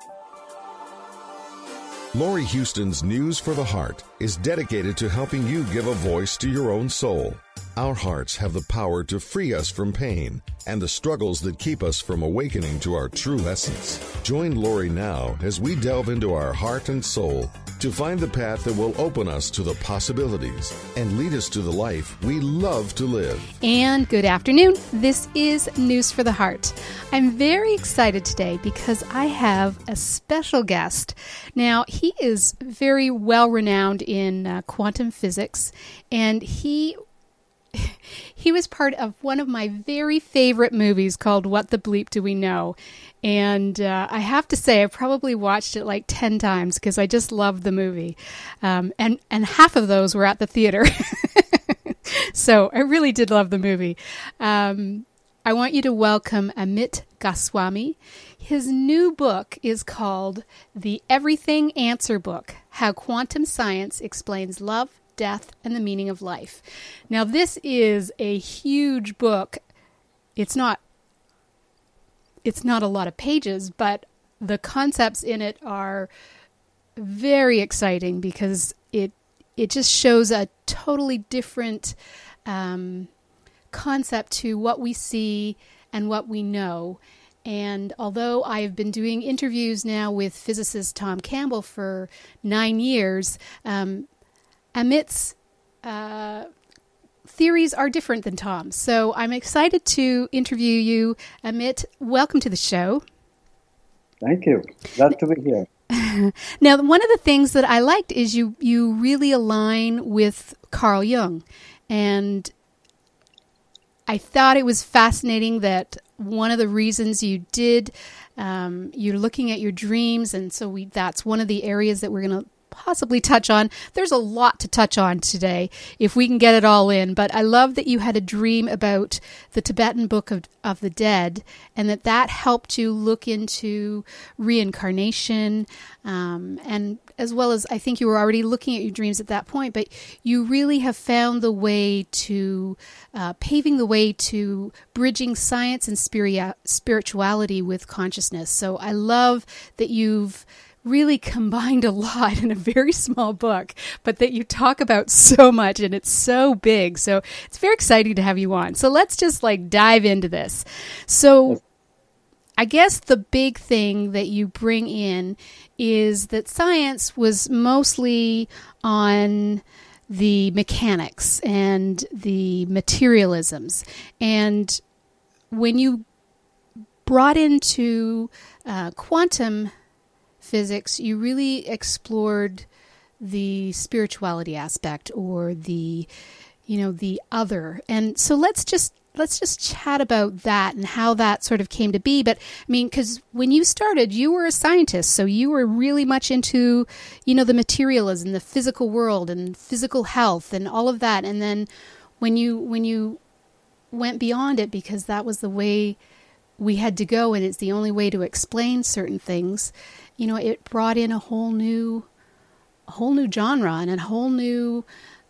Laurie Houston's News for the Heart is dedicated to helping you give a voice to your own soul. Our hearts have the power to free us from pain and the struggles that keep us from awakening to our true essence. Join Laurie now as we delve into our heart and soul to find the path that will open us to the possibilities and lead us to the life we love to live. And good afternoon. This is News for the Heart. I'm very excited today because I have a special guest. Now, he is very well renowned in quantum physics, and he was part of one of my very favorite movies called What the Bleep Do We Know? And I have to say, I probably watched it like 10 times because I just loved the movie. And half of those were at the theater. So I really did love the movie. I want you to welcome Amit Goswami. His new book is called The Everything Answer Book, How Quantum Science Explains Love, Death, and the Meaning of Life. Now, this is a huge book. It's not a lot of pages, but the concepts in it are very exciting because it just shows a totally different concept to what we see and what we know. And although I've been doing interviews now with physicist Tom Campbell for 9 years, Amit's theories are different than Tom's. So I'm excited to interview you, Amit. Welcome to the show. Thank you. Glad to be here. Now, one of the things that I liked is you really align with Carl Jung. And I thought it was fascinating that one of the reasons you did, you're looking at your dreams, and so that's one of the areas that we're going to possibly touch on. There's a lot to touch on today if we can get it all in, but I love that you had a dream about the Tibetan Book of the Dead, and that helped you look into reincarnation, and as well as I think you were already looking at your dreams at that point, but you really have found the way to paving the way to bridging science and spirituality with consciousness. So I love that you've really combined a lot in a very small book, but that you talk about so much and it's so big. So it's very exciting to have you on. So let's just dive into this. So I guess the big thing that you bring in is that science was mostly on the mechanics and the materialisms. And when you brought into quantum physics, you really explored the spirituality aspect, or the other. And so let's just chat about that and how that sort of came to be. But I mean, because when you started, you were a scientist, so you were really much into, the materialism, the physical world and physical health and all of that. And then when you went beyond it, because that was the way we had to go, and it's the only way to explain certain things, it brought in a whole new genre and a whole new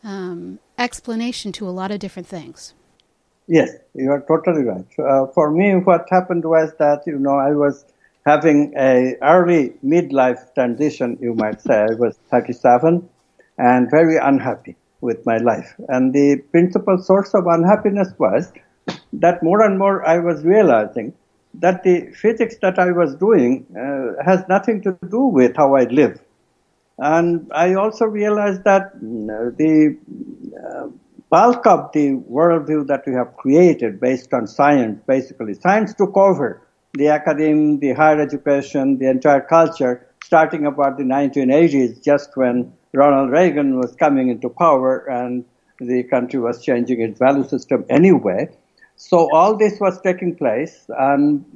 explanation to a lot of different things. Yes, you are totally right. For me, what happened was that, I was having a early midlife transition, you might say. I was 37 and very unhappy with my life. And the principal source of unhappiness was that more and more I was realizing that the physics that I was doing has nothing to do with how I live. And I also realized that the bulk of the worldview that we have created based on science, basically, science took over the academe, the higher education, the entire culture, starting about the 1980s, just when Ronald Reagan was coming into power and the country was changing its value system anyway. So all this was taking place, and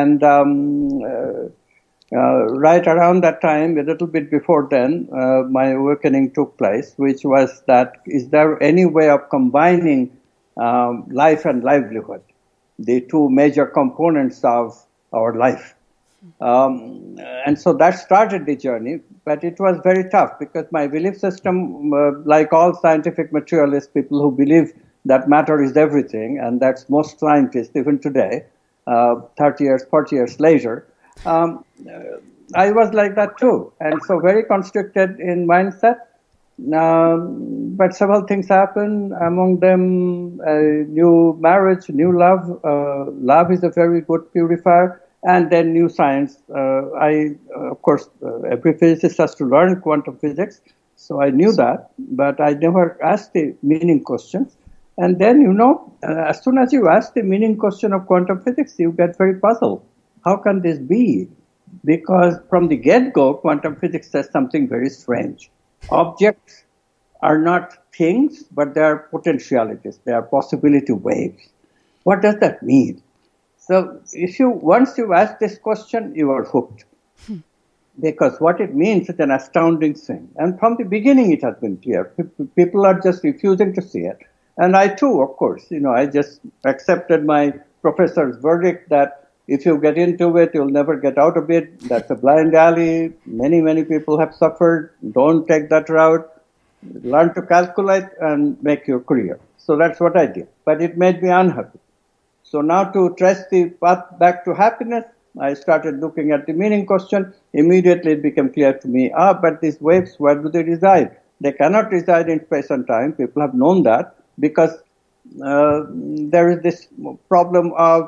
right around that time, a little bit before then, my awakening took place, which was that, is there any way of combining life and livelihood, the two major components of our life? And so that started the journey, but it was very tough because my belief system, like all scientific materialist people who believe that matter is everything, and that's most scientists even today, 30 years, 40 years later, I was like that too, and so very constricted in mindset. But several things happened. Among them, new marriage, new love. Love is a very good purifier. And then new science. Of course, every physicist has to learn quantum physics. So I knew that, but I never asked the meaning questions. And then, as soon as you ask the meaning question of quantum physics, you get very puzzled. How can this be? Because from the get-go, quantum physics says something very strange. Objects are not things, but they are potentialities. They are possibility waves. What does that mean? So once you ask this question, you are hooked. Because what it means is an astounding thing. And from the beginning, it has been clear. People are just refusing to see it. And I too, of course, I just accepted my professor's verdict that if you get into it, you'll never get out of it. That's a blind alley. Many, many people have suffered. Don't take that route. Learn to calculate and make your career. So that's what I did. But it made me unhappy. So now to trace the path back to happiness, I started looking at the meaning question. Immediately it became clear to me, but these waves, where do they reside? They cannot reside in space and time. People have known that because there is this problem of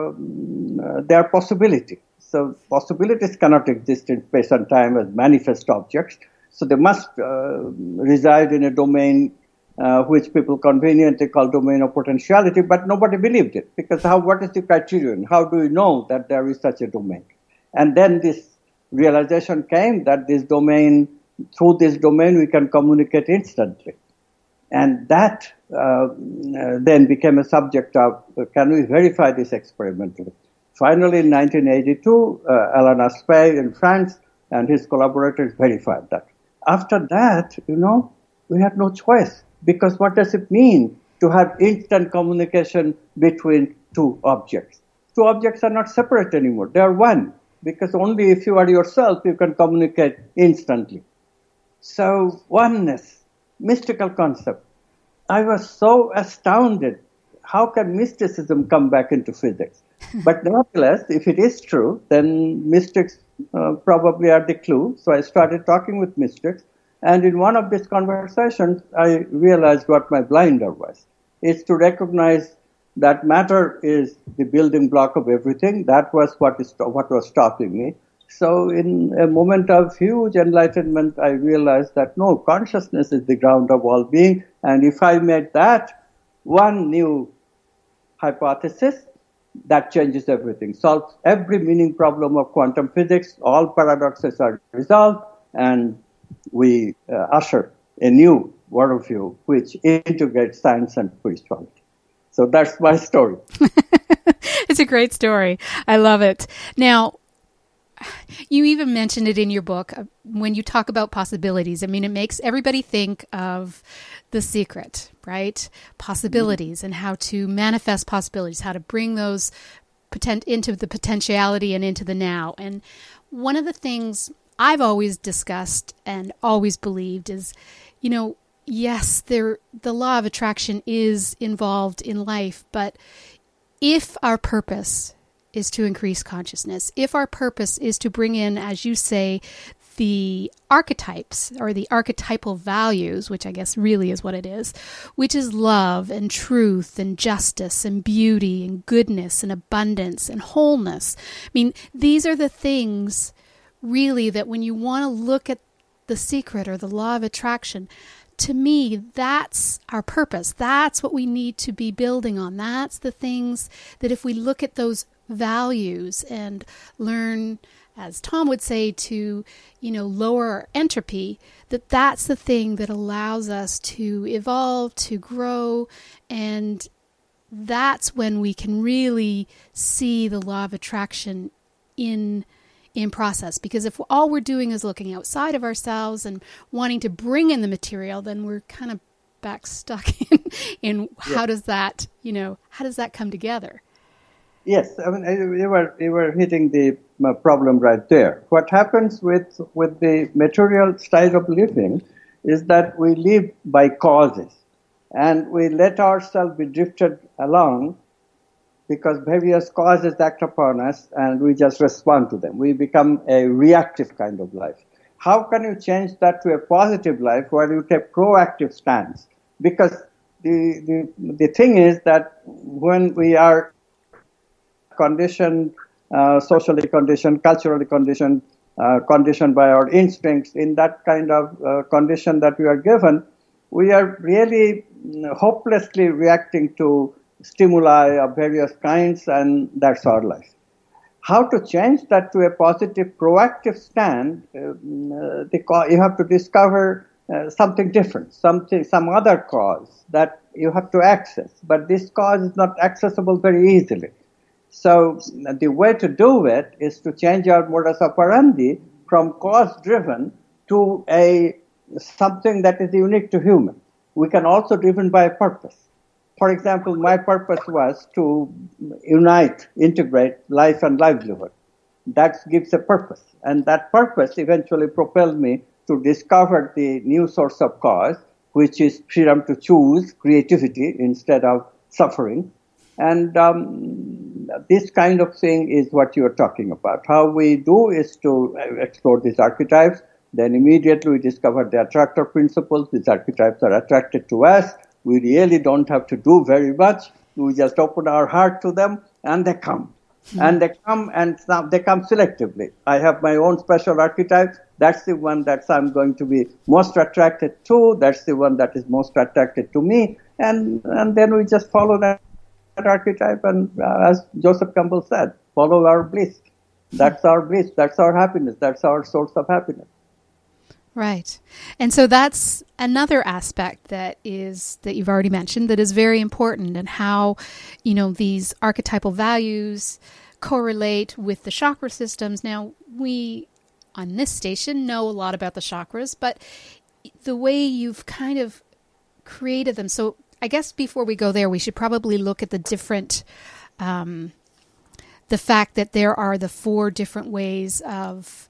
their possibility. So possibilities cannot exist in space and time as manifest objects. So they must reside in a domain which people conveniently call domain of potentiality, but nobody believed it because what is the criterion? How do we know that there is such a domain? And then this realization came that through this domain we can communicate instantly. And that then became a subject of, can we verify this experimentally? Finally, in 1982, Alain Aspect in France and his collaborators verified that. After that, we had no choice. Because what does it mean to have instant communication between two objects? Two objects are not separate anymore. They are one. Because only if you are yourself, you can communicate instantly. So oneness, mystical concept. I was so astounded. How can mysticism come back into physics? But nevertheless, if it is true, then mystics probably are the clue. So I started talking with mystics. And in one of these conversations, I realized what my blinder was. It's to recognize that matter is the building block of everything. That was what was stopping me. So in a moment of huge enlightenment, I realized that no, consciousness is the ground of all being. And if I made that one new hypothesis, that changes everything, solves every meaning problem of quantum physics. All paradoxes are resolved, and we usher a new worldview which integrates science and spirituality. So that's my story. It's a great story. I love it. Now, you even mentioned it in your book when you talk about possibilities. I mean, it makes everybody think of The Secret, right? Possibilities and how to manifest possibilities, how to bring those into the potentiality and into the now. And one of the things I've always discussed and always believed is, yes, the law of attraction is involved in life, but if our purpose is to increase consciousness, if our purpose is to bring in, as you say, the archetypes or the archetypal values, which I guess really is what it is, which is love and truth and justice and beauty and goodness and abundance and wholeness. I mean, these are the things really that when you want to look at The Secret or the law of attraction, to me, that's our purpose. That's what we need to be building on. That's the things that if we look at those values and learn, as Tom would say, to, lower our entropy, that's the thing that allows us to evolve, to grow, and that's when we can really see the law of attraction in process. Because if all we're doing is looking outside of ourselves and wanting to bring in the material, then we're kind of back stuck in how does that come together? Yes, I mean, you were hitting the problem right there. What happens with the material style of living is that we live by causes, and we let ourselves be drifted along because various causes act upon us and we just respond to them. We become a reactive kind of life. How can you change that to a positive life where you take proactive stance? Because the thing is that when we are conditioned, socially conditioned, culturally conditioned, conditioned by our instincts, in that kind of condition that we are given, we are really hopelessly reacting to stimuli of various kinds, and that's our life. How to change that to a positive, proactive stand? You have to discover something different, some other cause that you have to access. But this cause is not accessible very easily. So the way to do it is to change our modus operandi from cause-driven to something that is unique to human. We can also driven by a purpose. For example, my purpose was to integrate life and livelihood. That gives a purpose. And that purpose eventually propelled me to discover the new source of cause, which is freedom to choose, creativity instead of suffering. And this kind of thing is what you're talking about. How we do is to explore these archetypes. Then immediately we discover the attractor principles. These archetypes are attracted to us. We really don't have to do very much. We just open our heart to them and they come. Mm-hmm. And they come, and they come selectively. I have my own special archetype. That's the one that I'm going to be most attracted to. That's the one that is most attracted to me. And then we just follow that archetype. And as Joseph Campbell said, follow our bliss. That's our bliss. That's our happiness. That's our source of happiness. Right. And so that's another aspect that you've already mentioned that is very important, and how, these archetypal values correlate with the chakra systems. Now, we on this station know a lot about the chakras, but the way you've kind of created them. So I guess before we go there, we should probably look at the different, the fact that there are the 4 different ways of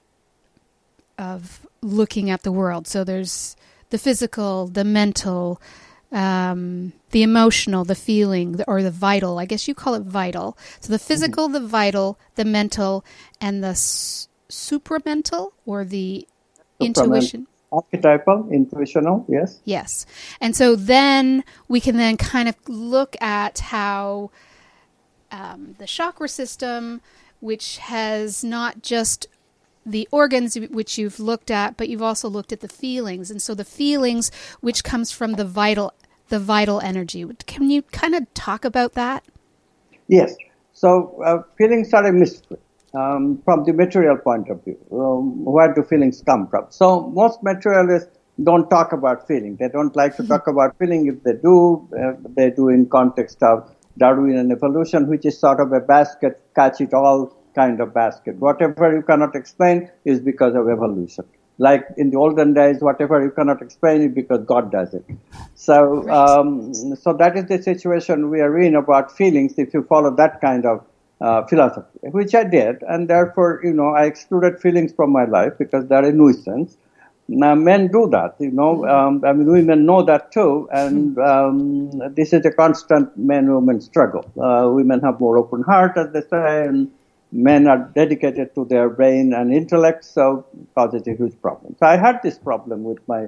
looking at the world. So there's the physical, the mental, the emotional, the feeling, or the vital. I guess you call it vital. So the physical, the vital, the mental, and the supramental, or the intuition. Archetypal, intuitional, yes. Yes. And so then we can then kind of look at how the chakra system, which has not just the organs which you've looked at, but you've also looked at the feelings. And so the feelings, which comes from the vital energy. Can you kind of talk about that? Yes. So feelings are a mystery from the material point of view. Where do feelings come from? So most materialists don't talk about feeling. They don't like to talk about feeling. If they do in context of Darwinian evolution, which is sort of a basket, catch-it-all kind of basket. Whatever you cannot explain is because of evolution. Like in the olden days, whatever you cannot explain is because God does it. So, so that is the situation we are in about feelings. If you follow that kind of philosophy, which I did, and therefore, I excluded feelings from my life because they're a nuisance. Now, men do that, women know that too, and this is a constant man-woman struggle. Women have more open heart, as they say, and men are dedicated to their brain and intellect, so causes a huge problem. So I had this problem with my,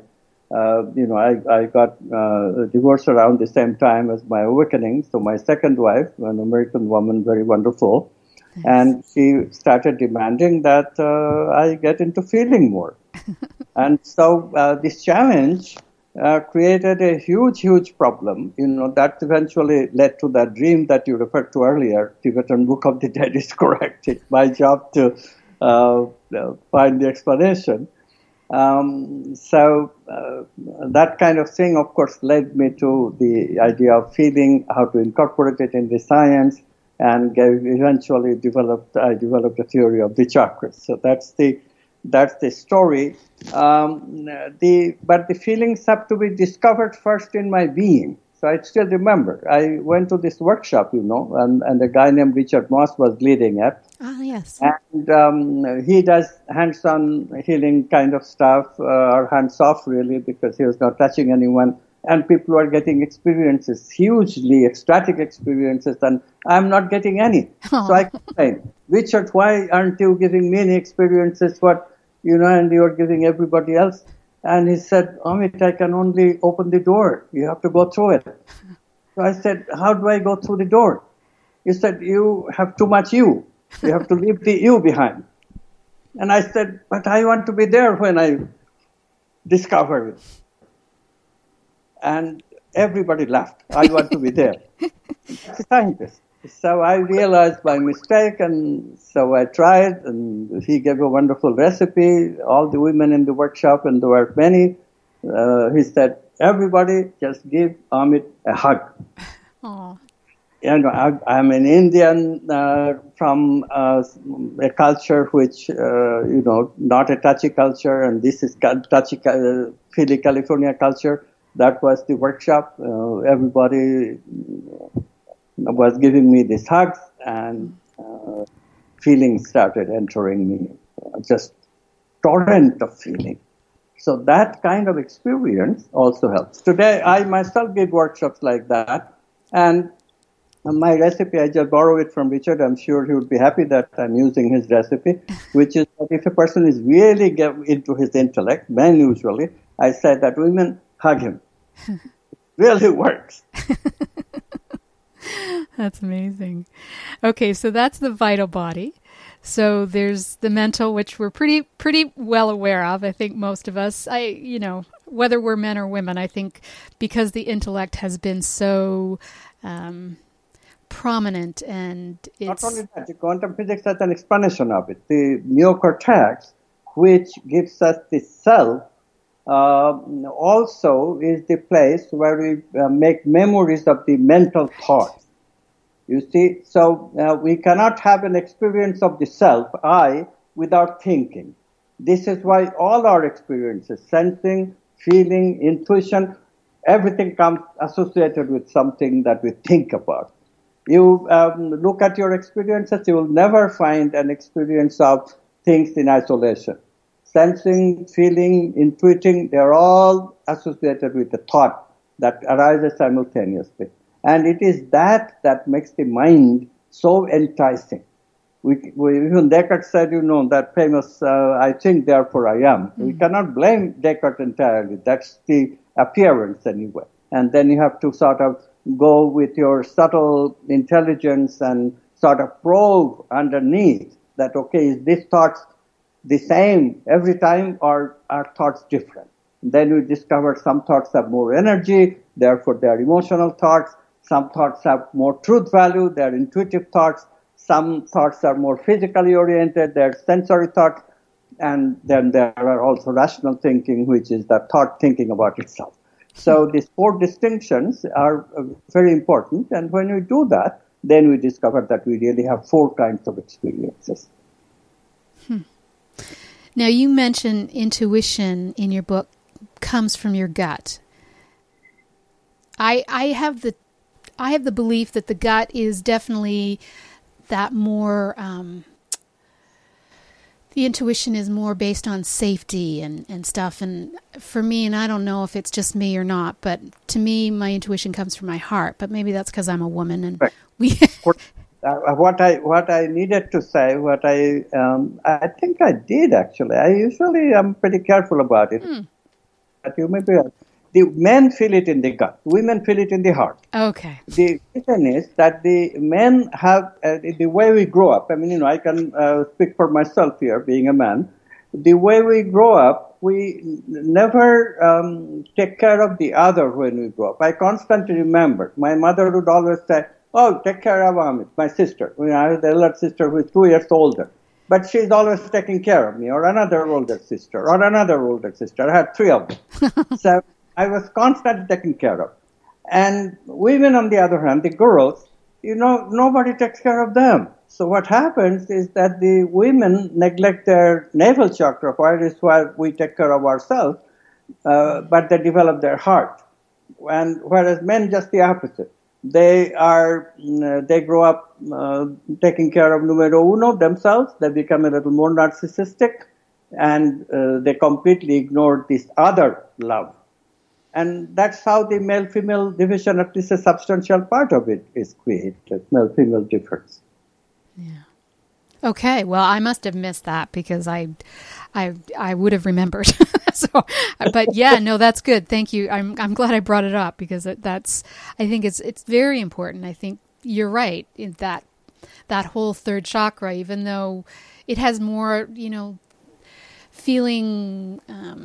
I got divorced around the same time as my awakening. So my second wife, an American woman, very wonderful, nice. And she started demanding that I get into feeling more. And so this challenge created a huge problem, that eventually led to that dream that you referred to earlier. Tibetan Book of the Dead is correct. It's my job to find the explanation. So that kind of thing, of course, led me to the idea of feeling, how to incorporate it in the science, and eventually developed a theory of the chakras. So that's the story. But the feelings have to be discovered first in my being. So I still remember, I went to this workshop, and a guy named Richard Moss was leading it. Ah, yes. And he does hands-on healing kind of stuff, or hands-off really, because he was not touching anyone. and people are getting experiences, hugely ecstatic experiences, and I'm not getting any. Aww. So I complain, Richard, why aren't you giving me any experiences? And you're giving everybody else. And he said, Amit, I can only open the door. You have to go through it. So I said, how do I go through the door? He said, you have too much you. You have to leave the you behind. And I said, but I want to be there when I discover it. And everybody laughed. I want to be there. That's a scientist. So I realized my mistake, and so I tried, and he gave a wonderful recipe. All the women in the workshop, and there were many, he said, everybody just give Amit a hug. Aww. I'm an Indian from a culture which, not a touchy culture, and this is Philly, California culture. That was the workshop. Everybody was giving me these hugs, and feelings started entering me, just torrent of feeling. So that kind of experience also helps. Today, I myself give workshops like that, and my recipe, I just borrow it from Richard. I'm sure he would be happy that I'm using his recipe, which is that if a person is really into his intellect, men usually, I say that women hug him. It really works. That's amazing. Okay, so that's the vital body. So there's the mental, which we're pretty well aware of. I think most of us, whether we're men or women, I think because the intellect has been so prominent, and it's... Not only that, the quantum physics has an explanation of it. The neocortex, which gives us the self, also is the place where we make memories of the mental thoughts. You see, so we cannot have an experience of the self, I, without thinking. This is why all our experiences, sensing, feeling, intuition, everything comes associated with something that we think about. You look at your experiences, you will never find an experience of things in isolation. Sensing, feeling, intuiting, they're all associated with the thought that arises simultaneously. And it is that makes the mind so enticing. Even Descartes said, that famous, I think, therefore I am. Mm-hmm. We cannot blame Descartes entirely. That's the appearance anyway. And then you have to sort of go with your subtle intelligence and sort of probe underneath that, okay, is this thought the same every time, or are thoughts different? Then we discover some thoughts have more energy, therefore they are emotional thoughts. Some thoughts have more truth value, they are intuitive thoughts. Some thoughts are more physically oriented, they are sensory thoughts. And then there are also rational thinking, which is the thought thinking about itself. So these four distinctions are very important. And when we do that, then we discover that we really have four kinds of experiences. Now, you mentioned intuition in your book comes from your gut. I have the belief that the gut is definitely that more, the intuition is more based on safety and stuff. And for me, and I don't know if it's just me or not, but to me, my intuition comes from my heart. But maybe that's because I'm a woman, and right. What I needed to say, I think I did actually. I usually am pretty careful about it. But you may be right. The men feel it in the gut. Women feel it in the heart. Okay. The reason is that the men have, the way we grow up, I can speak for myself here, being a man. The way we grow up, we never take care of the other when we grow up. I constantly remember, my mother would always say, oh, take care of Amit, my sister. I have the elder sister who is 2 years older. But she's always taking care of me, or another older sister, or another older sister. I had 3 of them. So I was constantly taken care of. And women, on the other hand, the girls, nobody takes care of them. So what happens is that the women neglect their navel chakra, which is why we take care of ourselves, but they develop their heart. And whereas men, just the opposite. They grow up taking care of numero uno, themselves. They become a little more narcissistic, and they completely ignore this other love. And that's how the male-female division, at least a substantial part of it, is created, male-female difference. Yeah. Okay, well, I must have missed that because I would have remembered. So, but yeah, no, that's good. Thank you. I'm glad I brought it up because I think it's very important. I think you're right in that whole third chakra, even though it has more, feeling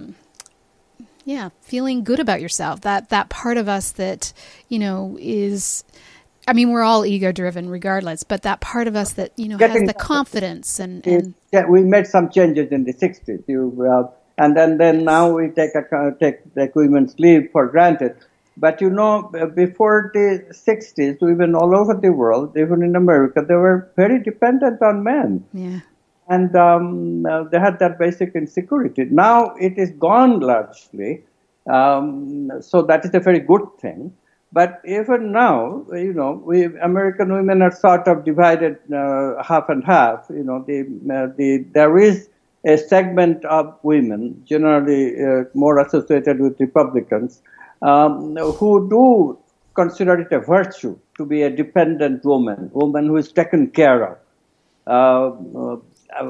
good about yourself. That part of us that, is, I mean, we're all ego driven regardless, but that part of us that, has the confidence and yeah, we made some changes in the 60s. And then now we take women's leave for granted. But before the 60s, even all over the world, even in America, they were very dependent on men. Yeah. And they had that basic insecurity. Now it is gone largely, so that is a very good thing. But even now, American women are sort of divided half and half. There is a segment of women, generally more associated with Republicans, who do consider it a virtue to be a dependent woman who is taken care of.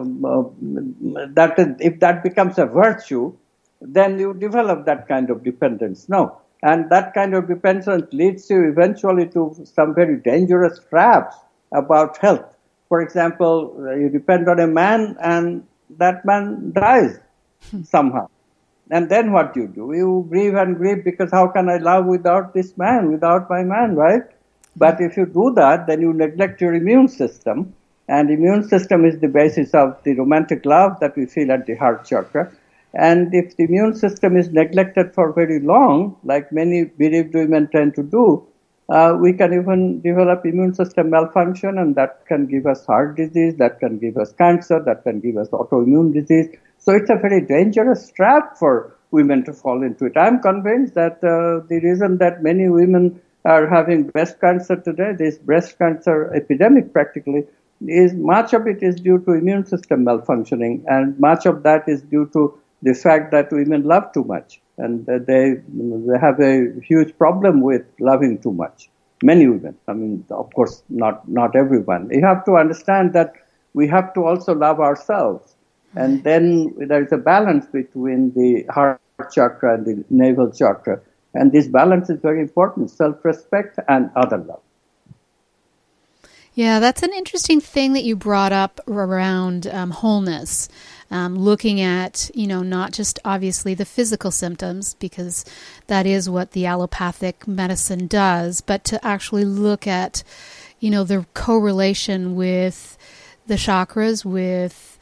If that becomes a virtue, then you develop that kind of dependence. No. And that kind of dependence leads you eventually to some very dangerous traps about health. For example, you depend on a man and that man dies somehow. And then what do? You grieve and grieve because how can I love without this man, without my man, right? But if you do that, then you neglect your immune system. And immune system is the basis of the romantic love that we feel at the heart chakra. And if the immune system is neglected for very long, like many bereaved women tend to do, we can even develop immune system malfunction, and that can give us heart disease, that can give us cancer, that can give us autoimmune disease. So it's a very dangerous trap for women to fall into it. I'm convinced that the reason that many women are having breast cancer today, this breast cancer epidemic practically, is much of it is due to immune system malfunctioning, and much of that is due to the fact that women love too much, and they have a huge problem with loving too much. Many women, I mean, of course, not everyone. You have to understand that we have to also love ourselves, and then there is a balance between the heart chakra and the navel chakra, and this balance is very important: self-respect and other love. Yeah, that's an interesting thing that you brought up around wholeness, looking at, not just obviously the physical symptoms, because that is what the allopathic medicine does, but to actually look at, the correlation with the chakras, with,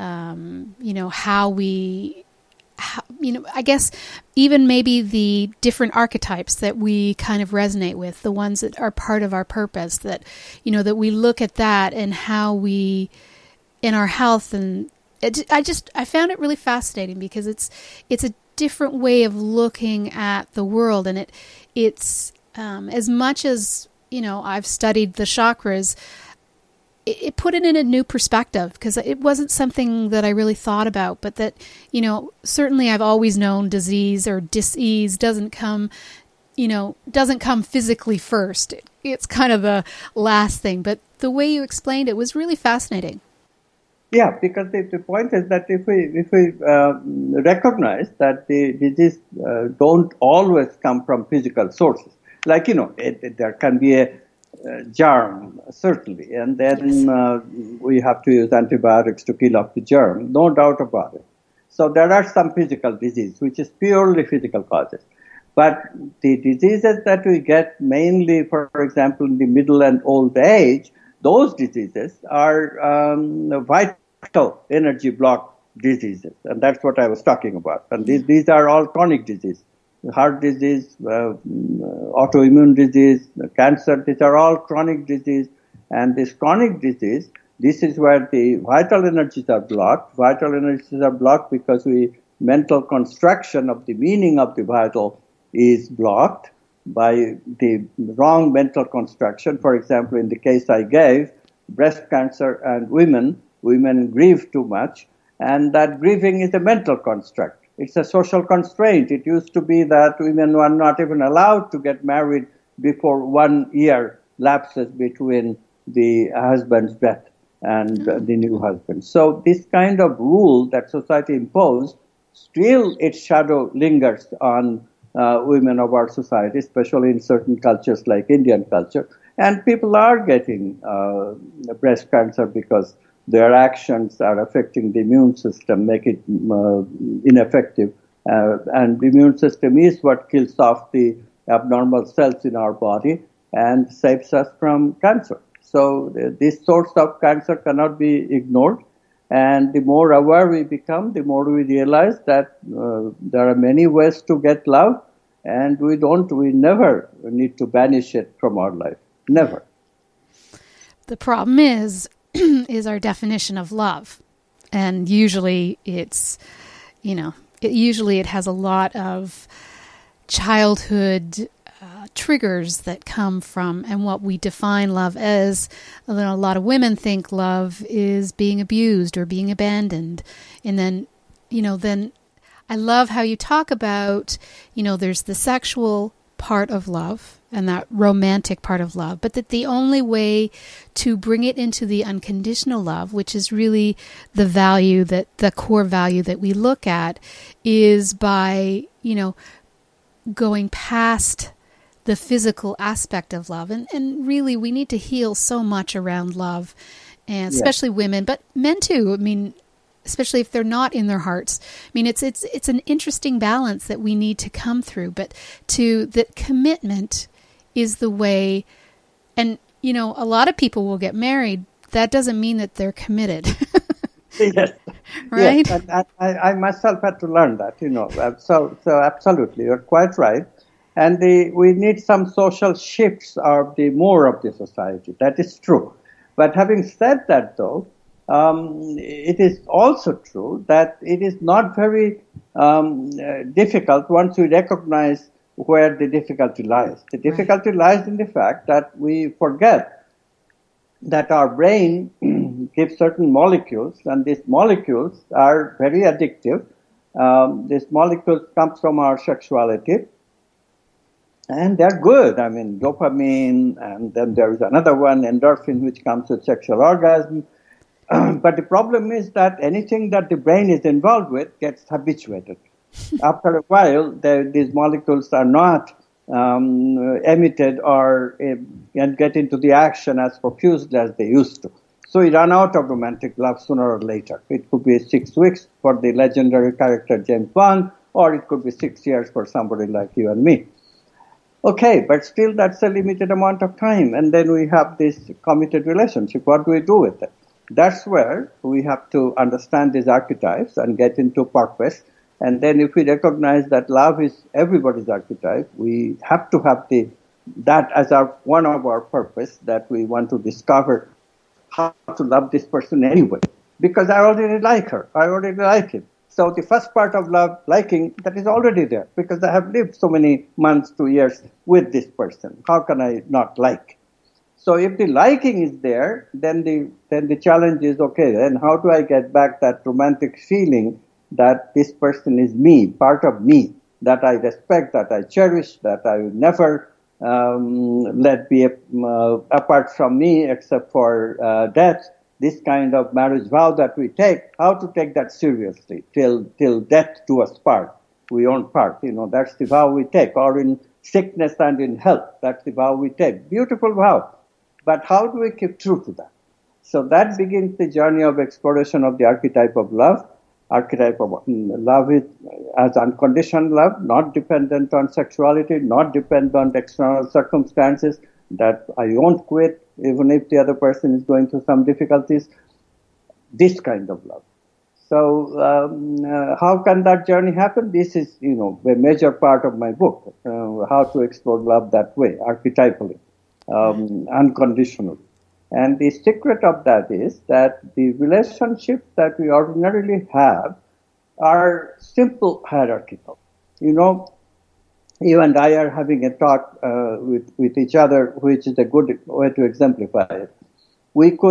I guess even maybe the different archetypes that we kind of resonate with, the ones that are part of our purpose, that, that we look at that and how we, in our health. And I found it really fascinating because it's a different way of looking at the world. And it's as much as, I've studied the chakras, it put it in a new perspective because it wasn't something that I really thought about, but that, certainly I've always known disease or dis-ease doesn't come physically first. It's kind of the last thing, but the way you explained it was really fascinating. Yeah, because the point is that if we recognize that the disease don't always come from physical sources, like, there can be a germ, certainly, and then we have to use antibiotics to kill off the germ, no doubt about it. So there are some physical disease, which is purely physical causes. But the diseases that we get mainly, for example, in the middle and old age, those diseases are vital energy block diseases, and that's what I was talking about. And these are all chronic diseases. Heart disease, autoimmune disease, cancer, these are all chronic disease. And this chronic disease, this is where the vital energies are blocked. Vital energies are blocked because mental construction of the meaning of the vital is blocked by the wrong mental construction. For example, in the case I gave, breast cancer and women grieve too much, and that grieving is a mental construct. It's a social constraint. It used to be that women were not even allowed to get married before 1 year lapses between the husband's death and the new husband. So this kind of rule that society imposed, still its shadow lingers on women of our society, especially in certain cultures like Indian culture. And people are getting breast cancer because their actions are affecting the immune system, make it ineffective. And the immune system is what kills off the abnormal cells in our body and saves us from cancer. So this source of cancer cannot be ignored. And the more aware we become, the more we realize that there are many ways to get love, and we never need to banish it from our life. Never. The problem is our definition of love. And usually it has a lot of childhood triggers that come from, and what we define love as. A lot of women think love is being abused or being abandoned. And then I love how you talk about, there's the sexual part of love and that romantic part of love, but that the only way to bring it into the unconditional love, which is really the core value that we look at, is by, going past the physical aspect of love. And really, we need to heal so much around love, and especially women, but men too. I mean, especially if they're not in their hearts. I mean, it's an interesting balance that we need to come through, but that commitment is the way. And, a lot of people will get married. That doesn't mean that they're committed. Yes. Right? Yes. And I myself had to learn that, So absolutely, you're quite right. And we need some social shifts of the more of the society. That is true. But having said that, though, it is also true that it is not very difficult once we recognize where the difficulty lies. The difficulty lies in the fact that we forget that our brain gives certain molecules, and these molecules are very addictive. These molecules come from our sexuality. And they're good. I mean, dopamine, and then there is another one, endorphin, which comes with sexual orgasm. But the problem is that anything that the brain is involved with gets habituated. After a while, these molecules are not emitted and get into the action as profusely as they used to. So we run out of romantic love sooner or later. It could be 6 weeks for the legendary character James Bond, or it could be 6 years for somebody like you and me. Okay, but still that's a limited amount of time. And then we have this committed relationship. What do we do with it? That's where we have to understand these archetypes and get into purpose. And then if we recognize that love is everybody's archetype, we have to have that as one of our purpose, that we want to discover how to love this person anyway. Because I already like her. I already like him. So the first part of love, liking, that is already there, because I have lived so many months to years with this person. How can I not like? So if the liking is there, then the challenge is, okay, then how do I get back that romantic feeling that this person is me, part of me, that I respect, that I cherish, that I will never let be apart from me except for death. This kind of marriage vow that we take, how to take that seriously till death do us part. We won't part. That's the vow we take. Or in sickness and in health, that's the vow we take. Beautiful vow. But how do we keep true to that? So that begins the journey of exploration of the archetype of love. Archetype of love is as unconditioned love, not dependent on sexuality, not dependent on external circumstances, that I won't quit even if the other person is going through some difficulties. This kind of love. So how can that journey happen? This is, a major part of my book, how to explore love that way, archetypally, unconditionally. And the secret of that is that the relationships that we ordinarily have are simple hierarchical. You and I are having a talk with each other, which is a good way to exemplify it. We could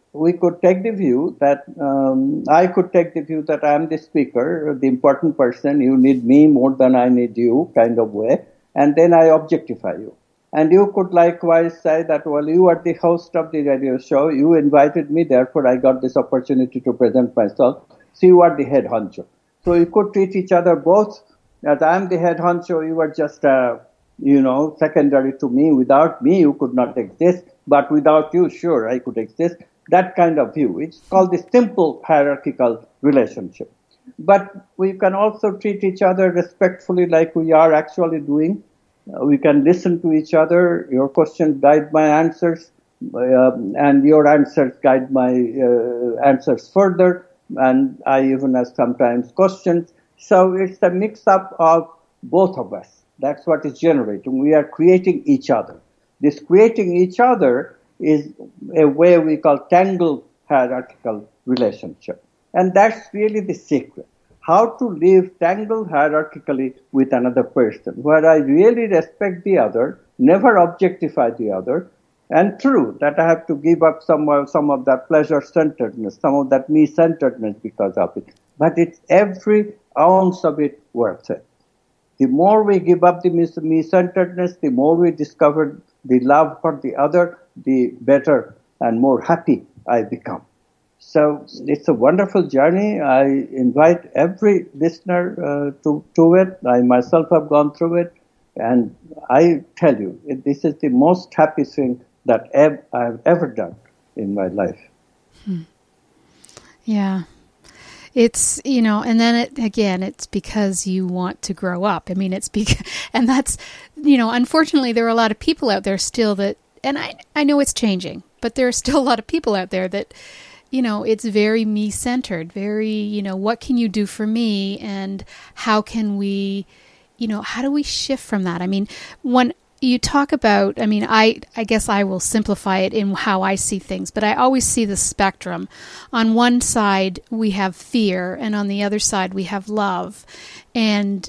we could take the view that I could take the view that I'm the speaker, the important person. You need me more than I need you, kind of way, and then I objectify you. And you could likewise say that, well, you are the host of the radio show. You invited me, therefore I got this opportunity to present myself. So you are the head honcho. So you could treat each other both as I'm the head honcho. You are just, secondary to me. Without me, you could not exist. But without you, sure, I could exist. That kind of view. It's called the simple hierarchical relationship. But we can also treat each other respectfully like we are actually doing. We can listen to each other. Your questions guide my answers, and your answers guide my answers further. And I even ask sometimes questions. So it's a mix-up of both of us. That's what is generating. We are creating each other. This creating each other is a way we call tangled hierarchical relationship. And that's really the secret. How to live tangled hierarchically with another person, where I really respect the other, never objectify the other, and true that I have to give up some of that pleasure-centeredness, some of that me-centeredness because of it. But it's every ounce of it worth it. The more we give up the me-centeredness, the more we discover the love for the other, the better and more happy I become. So it's a wonderful journey. I invite every listener to it. I myself have gone through it. And I tell you, this is the most happy thing that I've ever done in my life. Yeah. It's, and then it's because you want to grow up. I mean, it's because, and that's, unfortunately, there are a lot of people out there still that, and I know it's changing, but there are still a lot of people out there that, it's very me-centered, very, what can you do for me? And how can we, how do we shift from that? I mean, when you talk about, I guess I will simplify it in how I see things, but I always see the spectrum. On one side, we have fear, and on the other side, we have love. And,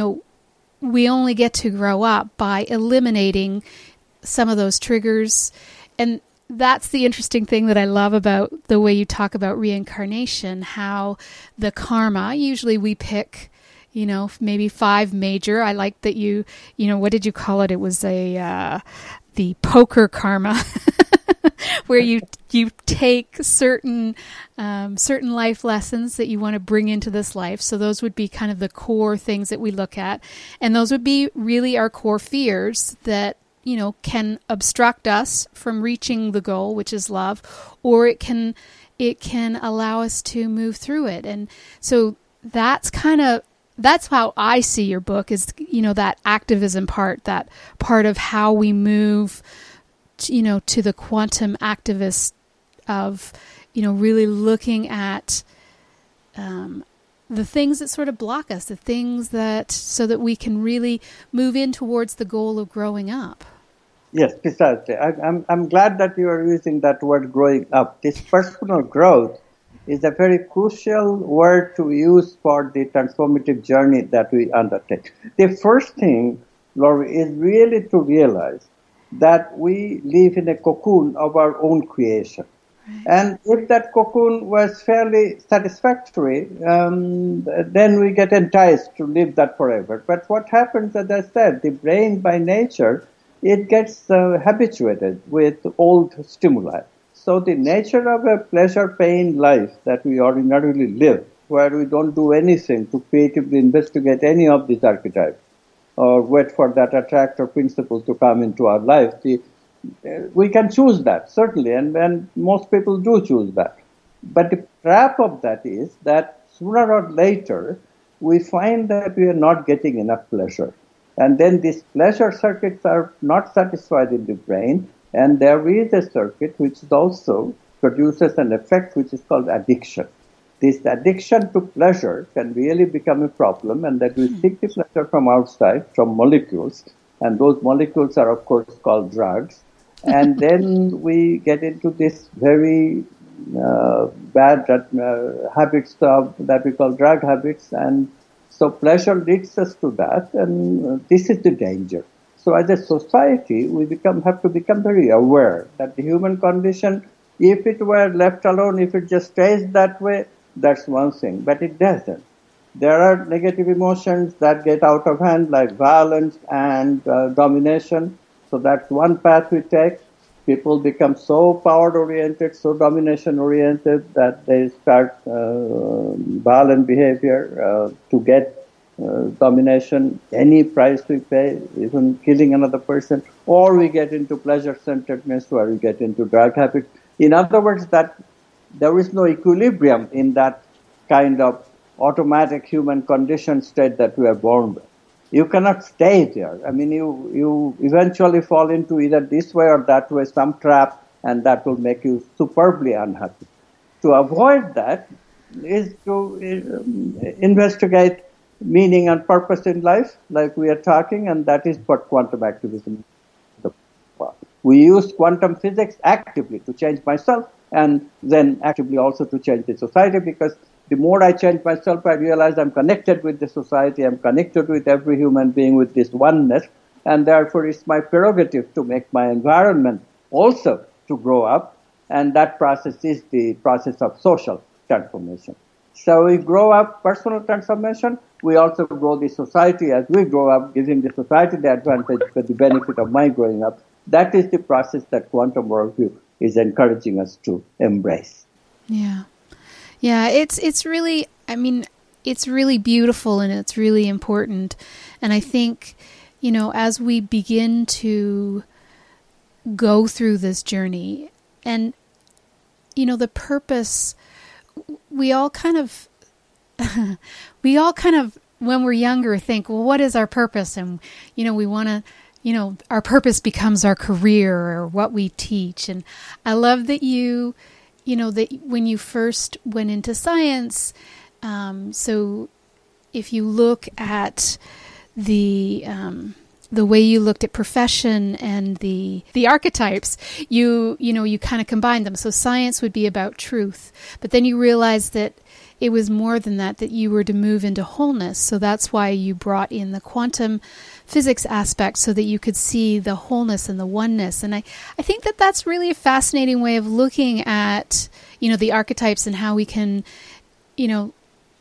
we only get to grow up by eliminating some of those triggers. And that's the interesting thing that I love about the way you talk about reincarnation, how the karma, usually we pick, maybe 5 major. I like that you what did you call it? It was the poker karma, where you take certain life lessons that you want to bring into this life. So those would be kind of the core things that we look at. And those would be really our core fears that, can obstruct us from reaching the goal, which is love, or it can allow us to move through it. And so that's how I see your book is, that activism part, that part of how we move, to the quantum activist of, really looking at the things that sort of block us, the things that, so that we can really move in towards the goal of growing up. Yes, precisely. I'm glad that you are using that word growing up. This personal growth is a very crucial word to use for the transformative journey that we undertake. The first thing, Laurie, is really to realize that we live in a cocoon of our own creation. Right. And if that cocoon was fairly satisfactory, then we get enticed to live that forever. But what happens, as I said, the brain by nature, it gets habituated with old stimuli. So the nature of a pleasure-pain life that we ordinarily live, where we don't do anything to creatively investigate any of these archetypes, or wait for that attractor principle to come into our life, we can choose that, certainly, and most people do choose that. But the trap of that is that sooner or later, we find that we are not getting enough pleasure. And then these pleasure circuits are not satisfied in the brain, and there is a circuit which also produces an effect which is called addiction. This addiction to pleasure can really become a problem, and that we seek the pleasure from outside, from molecules, and those molecules are, of course, called drugs. And then we get into this very bad habits that we call drug habits, and so pleasure leads us to that, and this is the danger. So as a society, we have to become very aware that the human condition If it were left alone, if it just stays that way, that's one thing, but it doesn't. There are negative emotions that get out of hand, like violence and domination. So that's one path we take. People become so power-oriented, so domination-oriented that they start violent behavior to get domination, any price we pay, even killing another person, or we get into pleasure-centeredness, or we get into drug habits. In other words, that there is no equilibrium in that kind of automatic human condition state that we are born with. You cannot stay there. I mean, you eventually fall into either this way or that way, some trap, and that will make you superbly unhappy. To avoid that is to investigate meaning and purpose in life, like we are talking, and that is what quantum activism is about. We use quantum physics actively to change myself, and then actively also to change the society, because the more I change myself, I realize I'm connected with the society, I'm connected with every human being with this oneness, and therefore it's my prerogative to make my environment also to grow up, and that process is the process of social transformation. So we grow up personal transformation, we also grow the society as we grow up, giving the society the advantage for the benefit of my growing up. That is the process that quantum worldview is encouraging us to embrace. Yeah. Yeah, it's really, I mean, it's really beautiful and it's really important. And I think, you know, as we begin to go through this journey and, you know, the purpose, we all kind of, when we're younger, think, well, what is our purpose? And, you know, we want to, you know, our purpose becomes our career or what we teach. And I love that you know, that when you first went into science, so if you look at the way you looked at profession and the archetypes, you kind of combined them. So science would be about truth, but then you realized that it was more than that you were to move into wholeness. So that's why you brought in the quantum physics aspect so that you could see the wholeness and the oneness. And I think that that's really a fascinating way of looking at, you know, the archetypes and how we can, you know,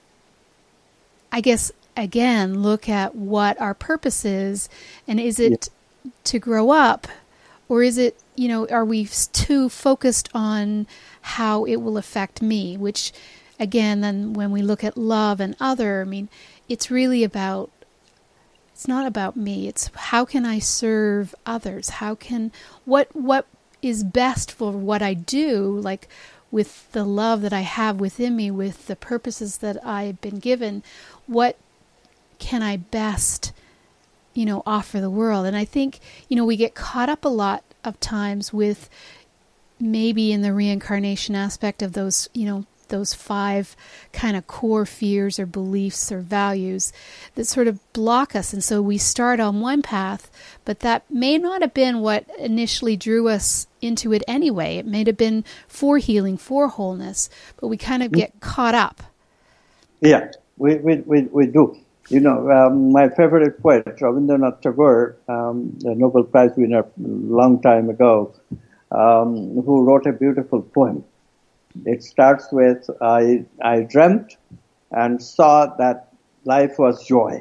I guess, again, look at what our purpose is. And is it to grow up, or is it, you know, are we too focused on how it will affect me, which, again, then when we look at love and other, I mean, it's really about, it's not about me. It's how can I serve others? How can, what is best for what I do, like with the love that I have within me, with the purposes that I've been given, what can I best, you know, offer the world? And I think, you know, we get caught up a lot of times with maybe in the reincarnation aspect of those, you know, those 5 kind of core fears or beliefs or values that sort of block us. And so we start on one path, but that may not have been what initially drew us into it anyway. It may have been for healing, for wholeness, but we kind of get caught up. Yeah, we do. You know, my favorite poet, Rabindranath Tagore, the Nobel Prize winner a long time ago, who wrote a beautiful poem. It starts with, I dreamt and saw that life was joy.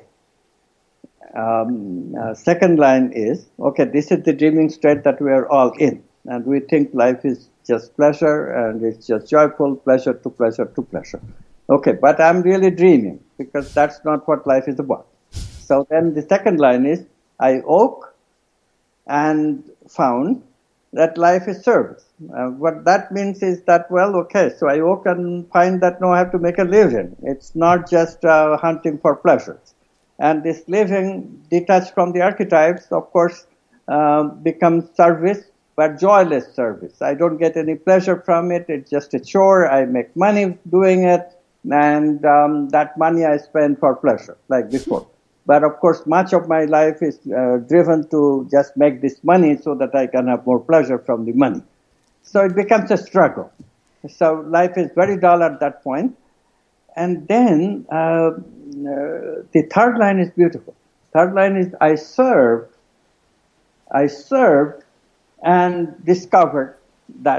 Second line is, okay, this is the dreaming state that we are all in. And we think life is just pleasure and it's just joyful, pleasure to pleasure to pleasure. Okay, but I'm really dreaming because that's not what life is about. So then the second line is, I woke and found that life is service. What that means is that, well, okay, so I woke and find that no, I have to make a living. It's not just hunting for pleasures. And this living, detached from the archetypes, of course, becomes service, but joyless service. I don't get any pleasure from it. It's just a chore. I make money doing it, and that money I spend for pleasure, like before. But of course, much of my life is driven to just make this money so that I can have more pleasure from the money. So it becomes a struggle. So life is very dull at that point. And then the third line is beautiful. Third line is I served and discovered that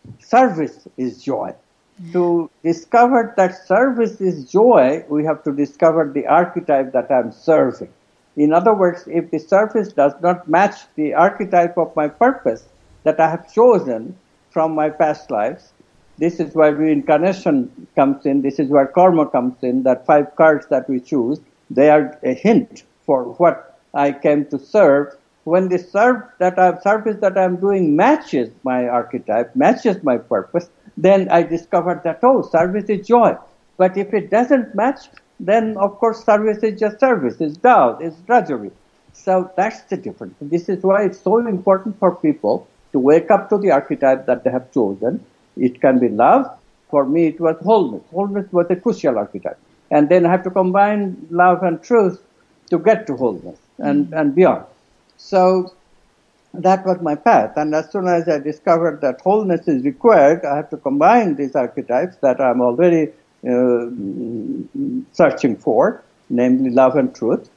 service is joy. To discover that service is joy, we have to discover the archetype that I'm serving. In other words, if the service does not match the archetype of my purpose that I have chosen from my past lives, this is where reincarnation comes in, this is where karma comes in, that 5 cards that we choose, they are a hint for what I came to serve. When the service that I'm doing matches my archetype, matches my purpose, then I discover that, service is joy. But if it doesn't match, then of course service is just service, it's doubt, it's drudgery. So that's the difference. This is why it's so important for people to wake up to the archetype that they have chosen. It can be love. For me, it was wholeness. Wholeness was a crucial archetype. And then I have to combine love and truth to get to wholeness and beyond. So that was my path. And as soon as I discovered that wholeness is required, I have to combine these archetypes that I'm already searching for, namely love and truth.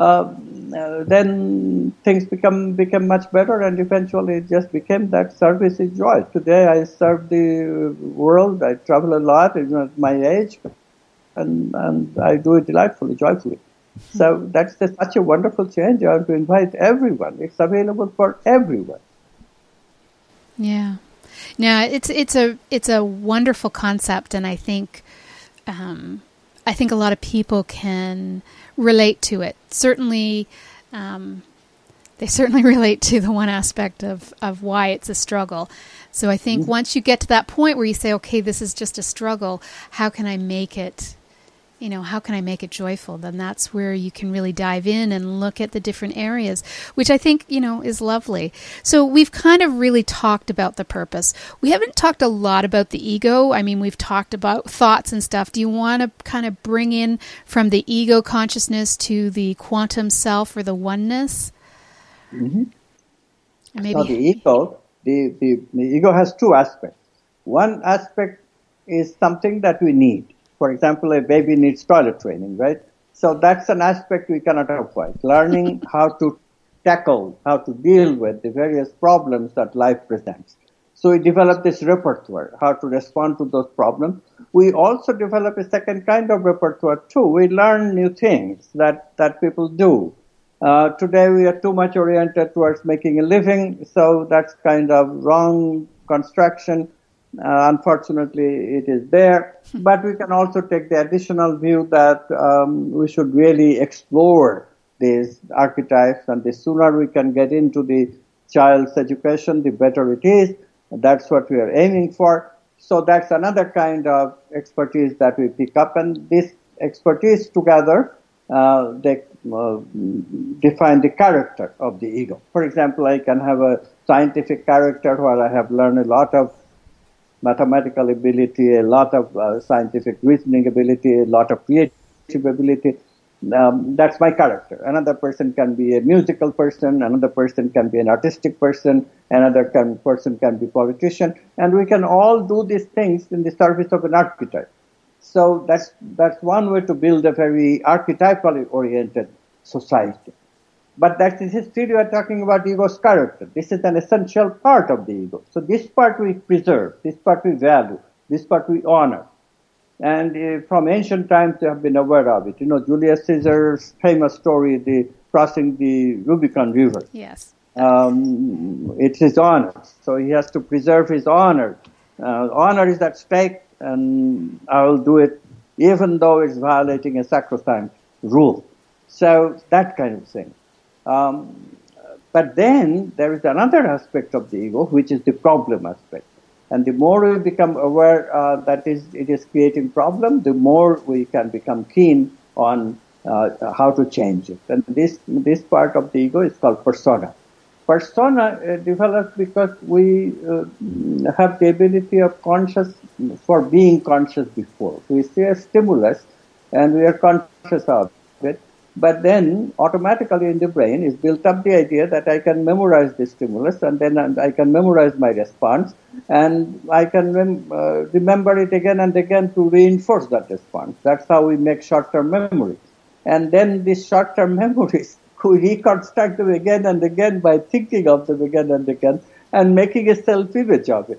Then things became much better, and eventually it just became that service is joy. Today I serve the world. I travel a lot at my age, and I do it delightfully, joyfully. So that's such a wonderful change. I want to invite everyone. It's available for everyone. Yeah, no, it's a wonderful concept, and I think a lot of people can relate to it. Certainly, they certainly relate to the one aspect of why it's a struggle. So I think once you get to that point where you say, okay, this is just a struggle, how can I make it? How can I make it joyful? Then that's where you can really dive in and look at the different areas, which I think, is lovely. So we've kind of really talked about the purpose. We haven't talked a lot about the ego. I mean, we've talked about thoughts and stuff. Do you want to kind of bring in from the ego consciousness to the quantum self or the oneness? Mm-hmm. Maybe. So the ego has 2 aspects. One aspect is something that we need. For example, a baby needs toilet training, right? So that's an aspect we cannot avoid. Learning how to tackle, how to deal with the various problems that life presents. So we develop this repertoire, how to respond to those problems. We also develop a second kind of repertoire too. We learn new things that people do. Today we are too much oriented towards making a living, so that's kind of wrong construction. Unfortunately, it is there. But we can also take the additional view that we should really explore these archetypes, and the sooner we can get into the child's education, the better it is. That's what we are aiming for. So that's another kind of expertise that we pick up, and this expertise together, they define the character of the ego. For example, I can have a scientific character where I have learned a lot of mathematical ability, a lot of scientific reasoning ability, a lot of creative ability. That's my character. Another person can be a musical person, another person can be an artistic person, another person can be a politician, and we can all do these things in the service of an archetype. So that's one way to build a very archetypally oriented society. But that is still we are talking about ego's character. This is an essential part of the ego. So this part we preserve, this part we value, this part we honor. And from ancient times they have been aware of it. Julius Caesar's famous story, the crossing the Rubicon River. Yes. It's his honor. So he has to preserve his honor. Honor is at stake, and I will do it even though it's violating a sacrosanct rule. So that kind of thing. But then there is another aspect of the ego, which is the problem aspect. And the more we become aware that it is creating problem, the more we can become keen on how to change it. And this part of the ego is called persona. Persona develops because we have the ability of for being conscious before. We see a stimulus and we are conscious of it. But then automatically in the brain is built up the idea that I can memorize the stimulus, and then I can memorize my response, and I can remember it again and again to reinforce that response. That's how we make short-term memories. And then these short-term memories, we reconstruct them again and again by thinking of them again and again and making a self-image of it.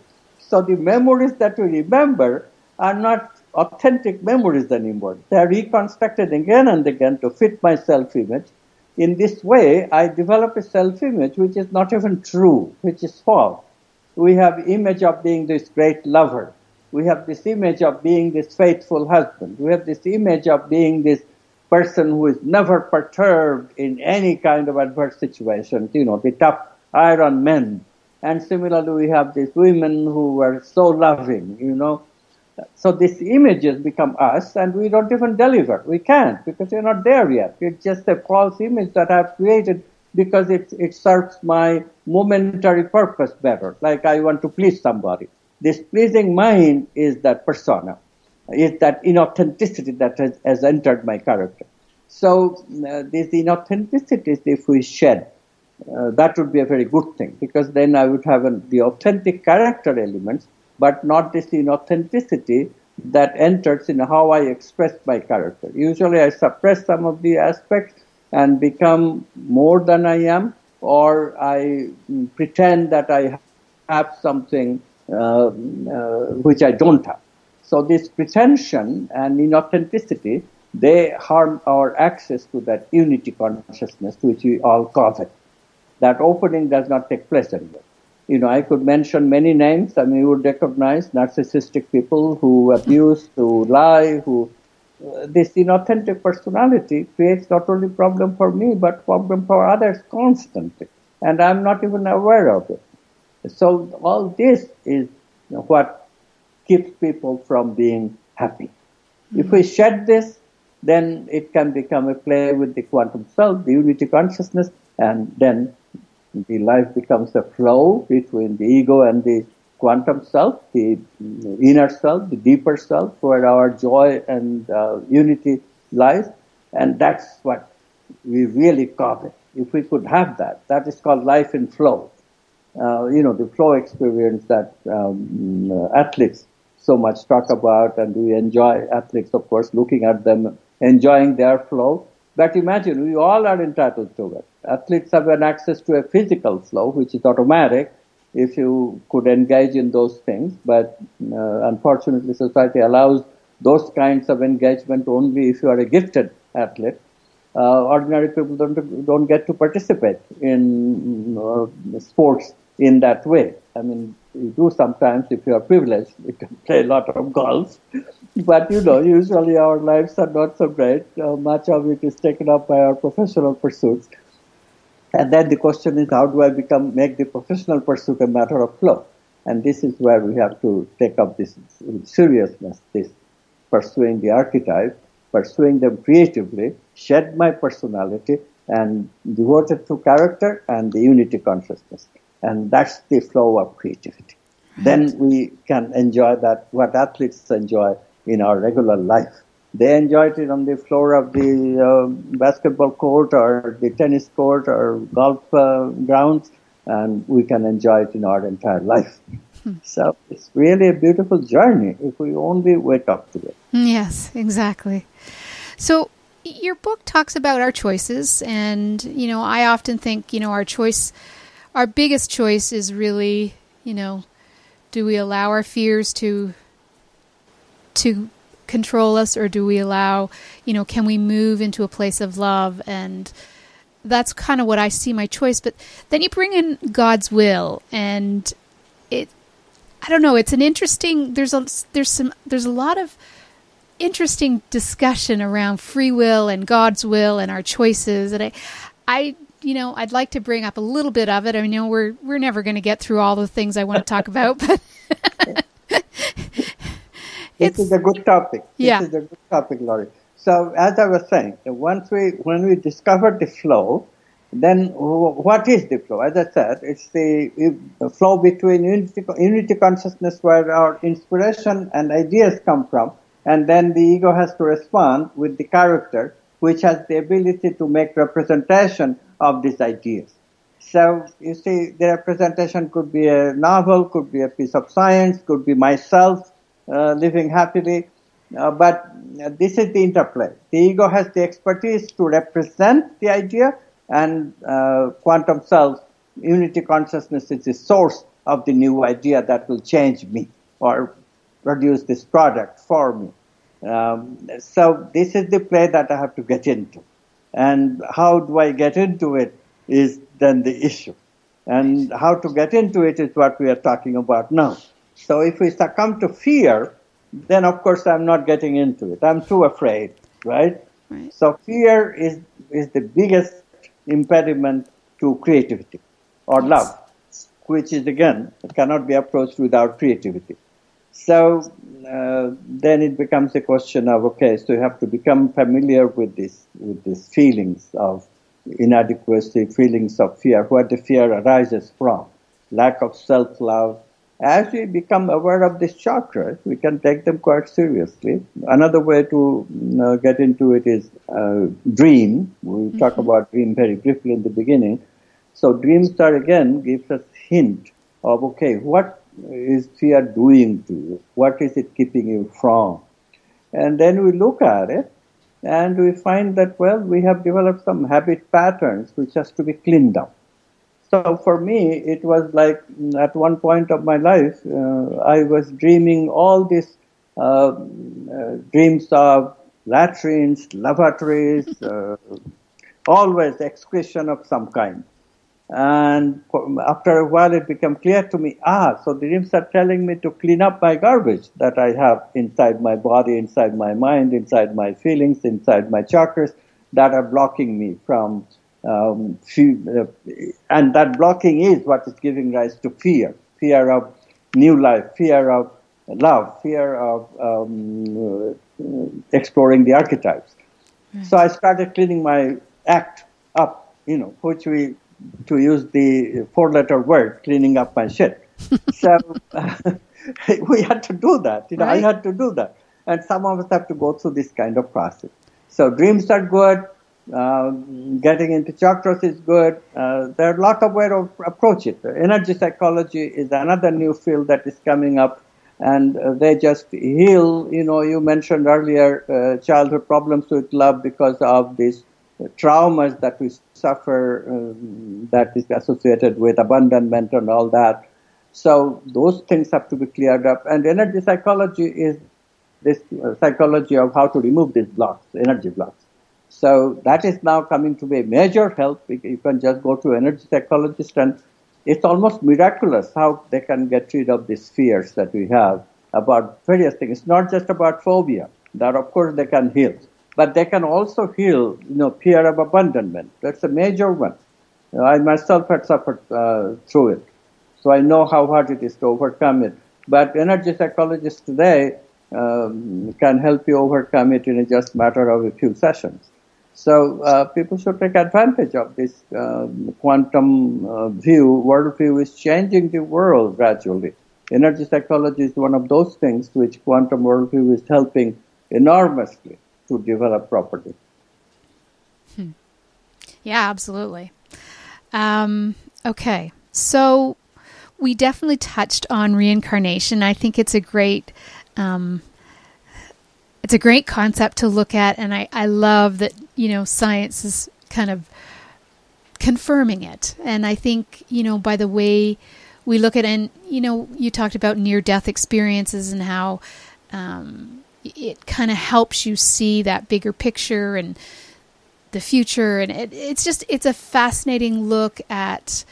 So the memories that we remember are not authentic memories anymore. They are reconstructed again and again to fit my self-image. In this way, I develop a self-image which is not even true, which is false. We have image of being this great lover. We have this image of being this faithful husband. We have this image of being this person who is never perturbed in any kind of adverse situation, the tough iron men. And similarly, we have these women who are so loving, So these images become us, and we don't even deliver. We can't, because we're not there yet. It's just a false image that I've created because it serves my momentary purpose better, like I want to please somebody. This pleasing mind is that persona, is that inauthenticity that has entered my character. So these inauthenticities, if we shed, that would be a very good thing, because then I would have the authentic character elements, but not this inauthenticity that enters in how I express my character. Usually I suppress some of the aspects and become more than I am, or I pretend that I have something which I don't have. So this pretension and inauthenticity, they harm our access to that unity consciousness which we all covet. That opening does not take place anymore. I could mention many names. You would recognize narcissistic people who abuse, who lie, this inauthentic personality creates not only problem for me, but problem for others constantly. And I'm not even aware of it. So all this is what keeps people from being happy. Mm-hmm. If we shed this, then it can become a play with the quantum self, the unity consciousness, and then the life becomes a flow between the ego and the quantum self, the inner self, the deeper self, where our joy and unity lies. And that's what we really covet. If we could have that, that is called life in flow. The flow experience that athletes so much talk about, and we enjoy athletes, of course, looking at them, enjoying their flow. But imagine, we all are entitled to it. Athletes have an access to a physical flow, which is automatic, if you could engage in those things. But unfortunately, society allows those kinds of engagement only if you are a gifted athlete. Ordinary people don't get to participate in sports in that way. You do sometimes if you are privileged. You can play a lot of golf. But, usually our lives are not so great. Much of it is taken up by our professional pursuits. And then the question is, how do I make the professional pursuit a matter of flow? And this is where we have to take up this seriousness, this pursuing the archetype, pursuing them creatively, shed my personality, and devote it to character and the unity consciousness. And that's the flow of creativity. Right. Then we can enjoy that, what athletes enjoy in our regular life. They enjoy it on the floor of the basketball court or the tennis court or golf grounds, and we can enjoy it in our entire life. So it's really a beautiful journey if we only wake up to it. Yes, exactly. So your book talks about our choices, and, I often think, our biggest choice is really, do we allow our fears to control us, or do we allow, can we move into a place of love? And that's kind of what I see my choice. But then you bring in God's will, and I don't know, it's an interesting, there's a lot of interesting discussion around free will and God's will and our choices. And I'd like to bring up a little bit of it. I know we're never going to get through all the things I want to talk about, but This is a good topic. Yeah. This is a good topic, Laurie. So, as I was saying, when we discovered the flow, then what is the flow? As I said, it's the flow between unity consciousness, where our inspiration and ideas come from, and then the ego has to respond with the character, which has the ability to make representation of these ideas. So, you see, the representation could be a novel, could be a piece of science, could be myself, living happily, but this is the interplay. The ego has the expertise to represent the idea, and quantum self, unity consciousness, is the source of the new idea that will change me or produce this product for me. So this is the play that I have to get into. And how do I get into it is then the issue. And how to get into it is what we are talking about now. So if we succumb to fear, then of course I'm not getting into it. I'm too afraid, right? So fear is the biggest impediment to creativity or love, which is, again, it cannot be approached without creativity. So then it becomes a question of, okay, so you have to become familiar with these feelings of inadequacy, feelings of fear, where the fear arises from, lack of self-love. As we become aware of these chakras, we can take them quite seriously. Another way to get into it is dream. We talk about dream very briefly in the beginning. So dreams are, again, gives us hint of, okay, what is fear doing to you? What is it keeping you from? And then we look at it, and we find that, well, we have developed some habit patterns which has to be cleaned up. So for me, it was like at one point of my life, I was dreaming all these dreams of latrines, lavatories, always excretion of some kind. And after a while, it became clear to me, so the dreams are telling me to clean up my garbage that I have inside my body, inside my mind, inside my feelings, inside my chakras that are blocking me from and that blocking is what is giving rise to fear of new life, fear of love, fear of exploring the archetypes. Right. So I started cleaning my act up, which to use the 4-letter word, cleaning up my shit. So we had to do that. Right. I had to do that. And some of us have to go through this kind of process. So dreams are good. Getting into chakras is good. There are a lot of ways to approach it. Energy psychology is another new field that is coming up, and they just heal. You mentioned earlier childhood problems with love because of these traumas that we suffer that is associated with abandonment and all that. So those things have to be cleared up. And energy psychology is this psychology of how to remove these blocks, energy blocks. So that is now coming to be a major help. You can just go to an energy psychologist, and it's almost miraculous how they can get rid of these fears that we have about various things. It's not just about phobia, that of course they can heal, but they can also heal, fear of abandonment. That's a major one. I myself had suffered through it, so I know how hard it is to overcome it. But energy psychologists today can help you overcome it in a just matter of a few sessions. So people should take advantage of this quantum worldview is changing the world gradually. Energy psychology is one of those things which quantum worldview is helping enormously to develop properly. Yeah, absolutely. Okay, so we definitely touched on reincarnation. I think it's a great concept to look at, and I love that, science is kind of confirming it. And I think, by the way we look at it, and, you talked about near-death experiences and how it kind of helps you see that bigger picture and the future. And it's a fascinating look at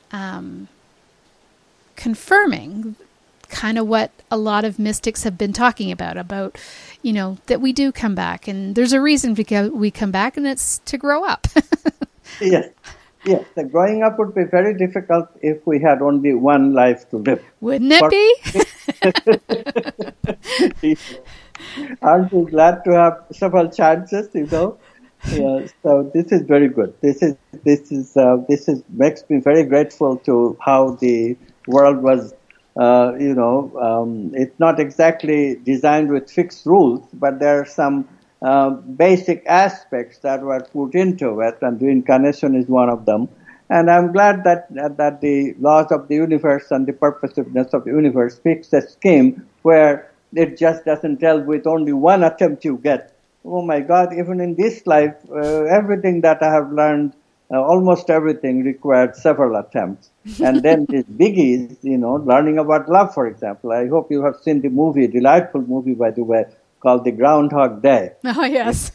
confirming kind of what a lot of mystics have been talking about, that we do come back, and there's a reason we come back, and it's to grow up. Yes. The growing up would be very difficult if we had only one life to live. Wouldn't it be? Aren't we glad to have several chances, Yeah, so this is very good. This makes me very grateful to how the world was. It's not exactly designed with fixed rules, but there are some basic aspects that were put into it, and reincarnation is one of them. And I'm glad that the laws of the universe and the purposiveness of the universe fix a scheme where it just doesn't tell with only one attempt you get. Oh my God, even in this life, everything that I have learned almost everything required several attempts. And then these biggies, learning about love, for example. I hope you have seen the movie, delightful movie, by the way, called The Groundhog Day. Oh, yes.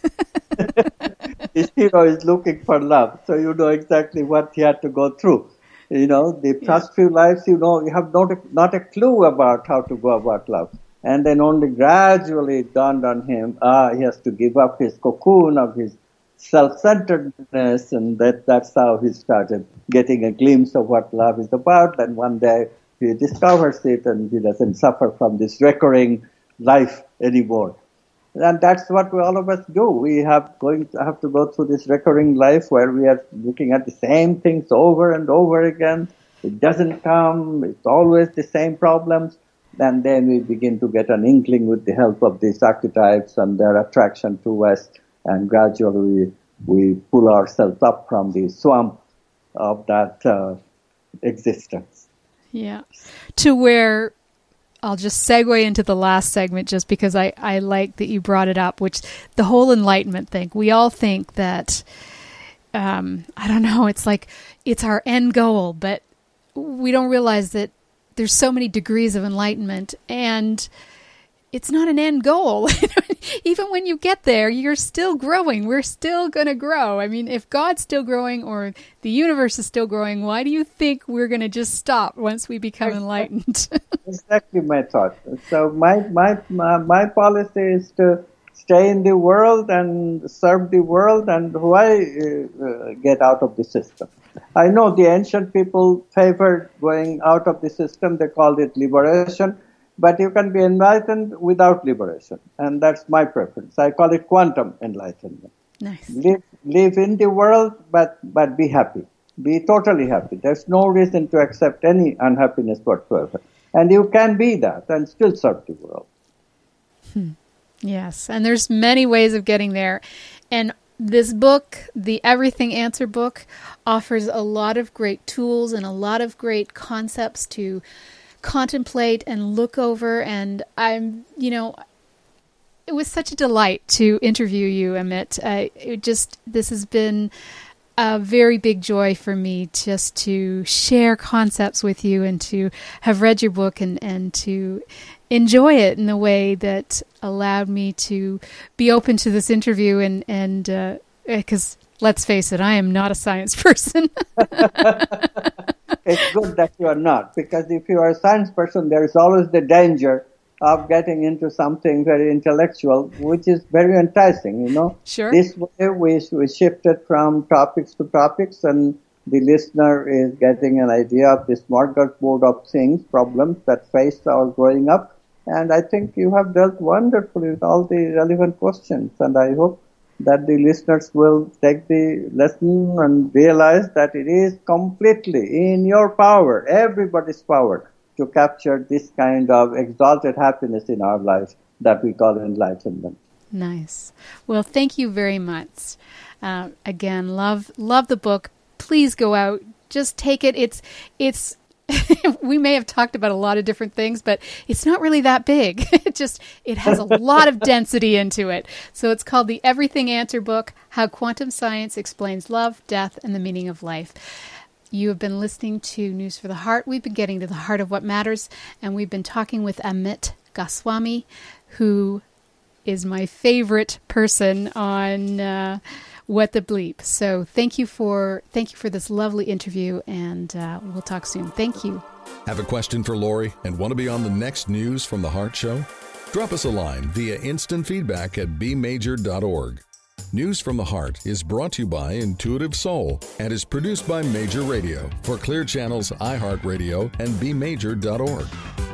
This hero is looking for love, so you know exactly what he had to go through. The first few lives, you have not a clue about how to go about love. And then only gradually it dawned on him, he has to give up his cocoon of his self-centeredness, and that's how he started getting a glimpse of what love is about. And one day he discovers it, and he doesn't suffer from this recurring life anymore. And that's what all of us do. We have to go through this recurring life where we are looking at the same things over and over again. It doesn't come. It's always the same problems. And then we begin to get an inkling with the help of these archetypes and their attraction to us. And gradually we pull ourselves up from the swamp of that existence. Yeah. To where I'll just segue into the last segment just because I like that you brought it up, which the whole enlightenment thing. We all think that, I don't know, it's like it's our end goal, but we don't realize that there's so many degrees of enlightenment and it's not an end goal. Even when you get there, you're still growing. We're still going to grow. I mean, if God's still growing or the universe is still growing, why do you think we're going to just stop once we become enlightened? Exactly my thought. So my policy is to stay in the world and serve the world, and why get out of the system? I know the ancient people favored going out of the system. They called it liberation. But you can be enlightened without liberation, and that's my preference. I call it quantum enlightenment. Nice. Live in the world, but be happy. Be totally happy. There's no reason to accept any unhappiness whatsoever. And you can be that and still serve the world. Yes, and there's many ways of getting there. And this book, the Everything Answer book, offers a lot of great tools and a lot of great concepts to contemplate and look over, and it was such a delight to interview you, Amit. This has been a very big joy for me just to share concepts with you and to have read your book and to enjoy it in a way that allowed me to be open to this interview and because let's face it, I am not a science person. It's good that you are not, because if you are a science person, there is always the danger of getting into something very intellectual, which is very enticing, Sure. This way we shifted from topics to topics, and the listener is getting an idea of the smorgasbord of things, problems that face our growing up. And I think you have dealt wonderfully with all the relevant questions, and I hope that the listeners will take the lesson and realize that it is completely in your power, everybody's power, to capture this kind of exalted happiness in our life that we call enlightenment. Nice. Well, thank you very much. Again, love the book. Please go out. Just take it. It's we may have talked about a lot of different things, but it's not really that big. It has a lot of density into it. So it's called The Everything Answer book, How Quantum Science Explains Love, Death, and the Meaning of Life. You have been listening to News for the Heart. We've been getting to the heart of what matters, and we've been talking with Amit Goswami, who is my favorite person on What the Bleep. So thank you for this lovely interview, and we'll talk soon. Thank you. Have a question for Lori and want to be on the next News from the Heart show? Drop us a line via instant feedback at bmajor.org. News from the Heart is brought to you by Intuitive Soul and is produced by Major Radio for Clear Channel's iHeartRadio and bmajor.org.